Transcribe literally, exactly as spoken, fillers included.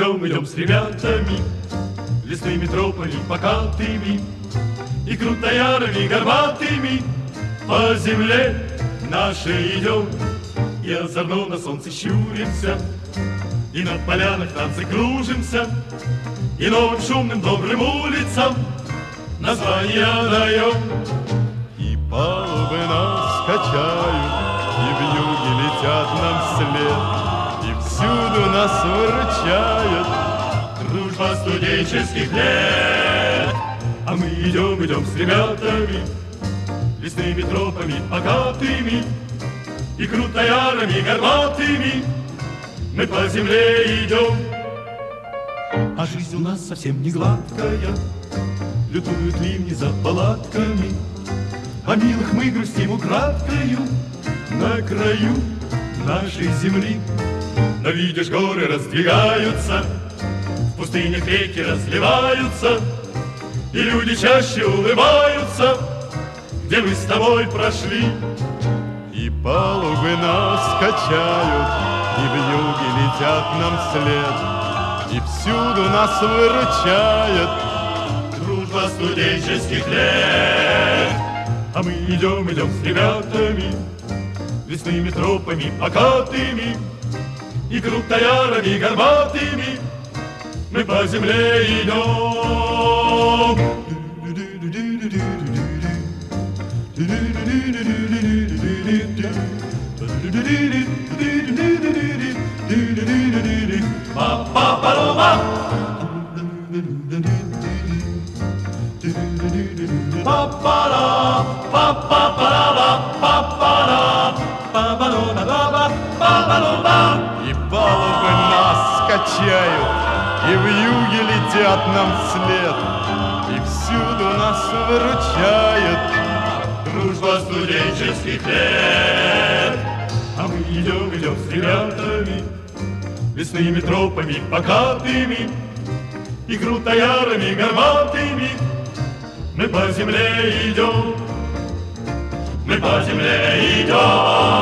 идем, идем с ребятами, лесными тропами покатыми и крутоярами горбатыми по земле нашей идем. И озорно на солнце щуримся, и на полянах танцы кружимся, и новым шумным добрым улицам названия даем. И палубы нас качают, и вьюги летят нам вслед, и всюду нас выручает дружба студенческих лет. А мы идем, идем с ребятами, лесными тропами покатыми и крутоярами горбатыми мы по земле идем. А жизнь у нас совсем не гладкая, лютуют ливни за палатками, о милых мы грустим украдкою на краю нашей земли. Но видишь, горы раздвигаются, в пустынях реки разливаются, и люди чаще улыбаются, где мы с тобой прошли. И палубы нас качают, и вьюги летят нам вслед, и всюду нас выручает дружба студенческих лет. А мы идем, идем с ребятами, лесными тропами покатыми и крутоярами горбатыми мы по земле идем. Па-па-па-ла-па, па-па-ла, па-па-па-ла, па-па-ла, па-па-ла, па-па-ла. И палубы нас качают, и вьюги летят нам вслед, и всюду нас выручает дружба студенческих лет. А мы идем, идем с ребятами, лесными тропами покатыми и крутоярами горбатыми мы по земле идем, мы по земле идем.